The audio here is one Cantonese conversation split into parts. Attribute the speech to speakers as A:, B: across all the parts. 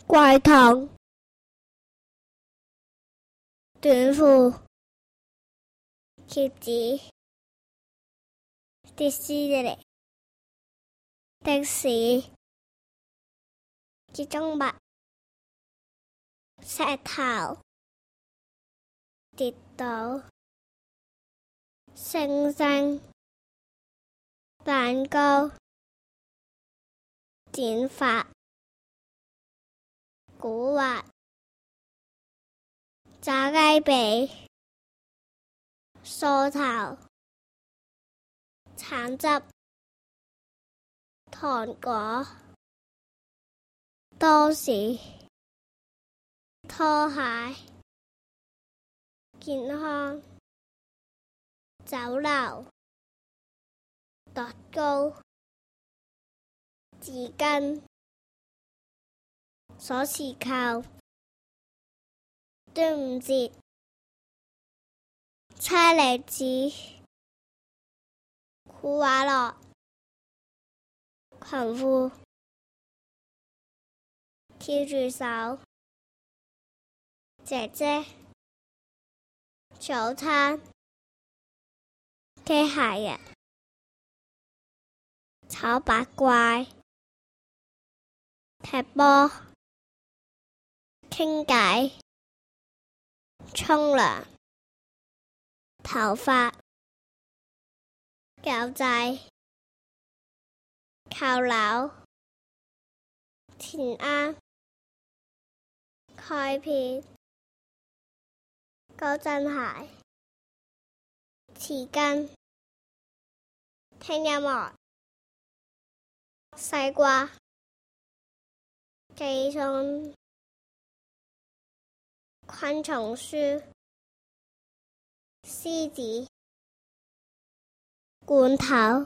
A: 怪糖、短褲、貼紙、迪士尼、的士、結中物、石頭、跌倒、星星、蛋糕、剪髮、古惑、炸雞髀、梳頭、橙汁、糖果、多士、拖鞋、健康、酒樓、樂高、紙巾、鎖匙扣、端午節、車厘子、庫瓦樂、裙褲、跳住手、姐姐、早餐、機械人、炒八怪、踢波、傾偈、沖涼、頭髮、狗仔、扣鈕、填鴨、開片、高踭鞋、匙羹、聽音樂、西瓜、寄送、昆蟲書、獅子、罐頭、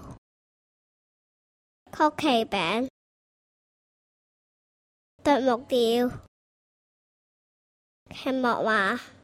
A: 曲奇餅、啄木鳥、青木馬。